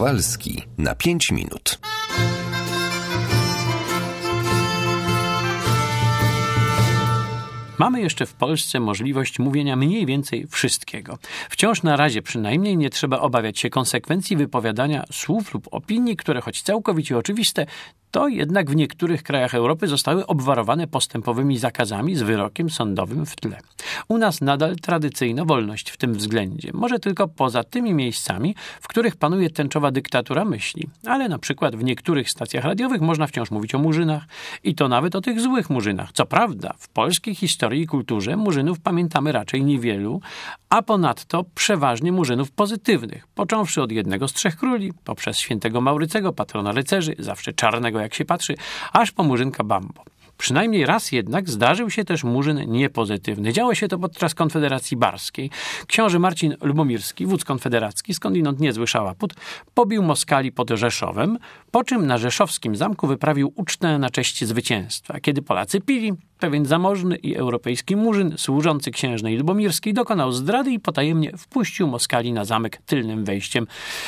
Kowalski na 5 minut. Mamy jeszcze w Polsce możliwość mówienia mniej więcej wszystkiego. Wciąż na razie przynajmniej nie trzeba obawiać się konsekwencji wypowiadania słów lub opinii, które choć całkowicie oczywiste, to jednak w niektórych krajach Europy zostały obwarowane postępowymi zakazami z wyrokiem sądowym w tle. U nas nadal tradycyjna wolność w tym względzie. Może tylko poza tymi miejscami, w których panuje tęczowa dyktatura myśli. Ale na przykład w niektórych stacjach radiowych można wciąż mówić o murzynach. I to nawet o tych złych murzynach. Co prawda, w polskiej historii i kulturze murzynów pamiętamy raczej niewielu, a ponadto przeważnie murzynów pozytywnych. Począwszy od jednego z trzech króli, poprzez świętego Maurycego, patrona rycerzy, zawsze czarnego jak się patrzy, aż po murzynka Bambo. Przynajmniej raz jednak zdarzył się też murzyn niepozytywny. Działo się to podczas Konfederacji Barskiej. Książę Marcin Lubomirski, wódz konfederacki, skądinąd niezły szałaput, pobił Moskali pod Rzeszowem, po czym na rzeszowskim zamku wyprawił ucztę na cześć zwycięstwa. Kiedy Polacy pili, pewien zamożny i europejski murzyn służący księżnej Lubomirskiej dokonał zdrady i potajemnie wpuścił Moskali na zamek tylnym wejściem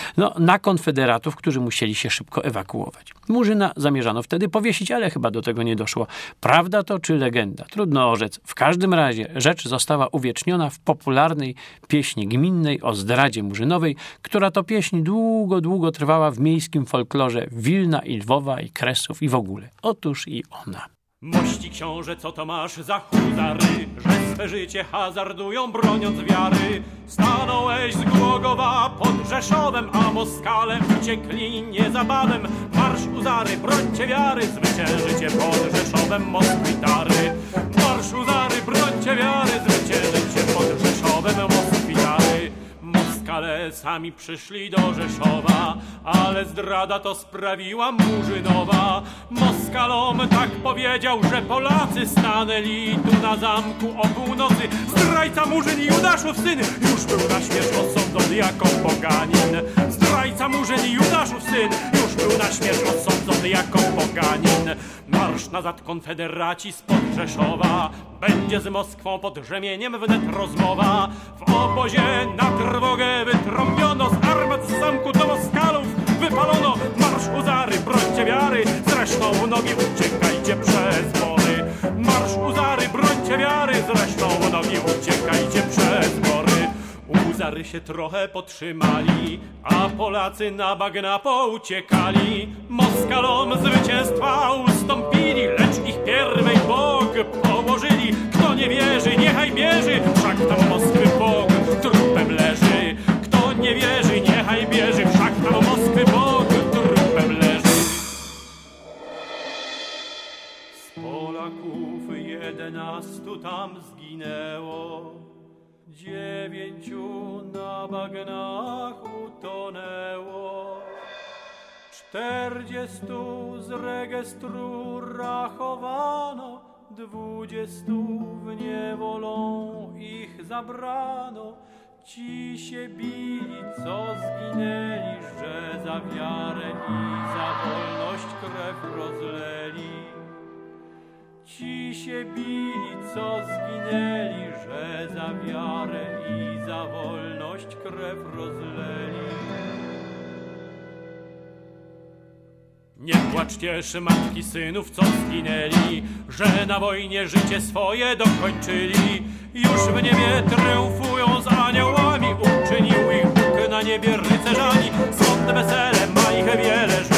na konfederatów, którzy musieli się szybko ewakuować. Murzyna zamierzano wtedy powiesić, ale chyba do tego nie doszło. Prawda to czy legenda? Trudno orzec. W każdym razie rzecz została uwieczniona w popularnej pieśni gminnej o zdradzie murzynowej, która to pieśń długo, długo trwała w miejskim folklorze Wilna i Lwowa i Kresów i w ogóle. Otóż i ona. Mości książę, co to masz za huzary, że swe życie hazardują, broniąc wiary? Stanąłeś z Głogowa pod Rzeszowem, a Moskale uciekli niezabawem. Marsz Uzary, brońcie wiary, zwyciężycie pod Rzeszowem Moskwitary. Marsz Uzary, brońcie wiary, zwyciężycie pod Rzeszowem Moskwitary. Moskale sami przyszli do Rzeszowa, ale zdrada to sprawiła murzynowa. Moskalom tak powiedział, że Polacy stanęli tu na zamku o północy. Zdrajca Murzyn Judaszów syn już był na śmierć osądzony jako poganin. Zdrajca Murzyn Judaszów syn już był na śmierć osądzony jako poganin. Marsz nazad konfederaci spod Rzeszowa, będzie z Moskwą pod Rzemieniem wnet rozmowa. W obozie na trwogę wytrąbiono, z armat z zamku do Moskalów wypalono. Marsz Uzary, brońcie wiary, zresztą w nogi uciekajcie przez bory. Marsz Uzary, brońcie wiary, zresztą w nogi uciekajcie przez bory. Uzary się trochę potrzymali, a Polacy na bagna pouciekali. Moskalom zwycięstwa ustąpili, lecz ich pierwej Bóg położyli. Kto nie wierzy, niechaj bierze, wszak tam Moskwy Bóg trupem leży. Kto nie wierzy, niechaj bierze, wszak tam Moskwy Bóg trupem leży. Z Polaków 11 tam zginęło, 9 na bagnach utonęło, 40 z registru rachowano, 20 w niewolą ich zabrano. Ci się bili, co zginęli, że za wiarę i za wolność krew rozleli. Ci się bili, co zginęli, że za wiarę i za wolność krew rozleli. Nie płaczcie, matki synów, co zginęli, że na wojnie życie swoje dokończyli. Już w niebie triumfują z aniołami, uczynił ich Bóg na niebie rycerzami. Sąd wesele ma ich wiele,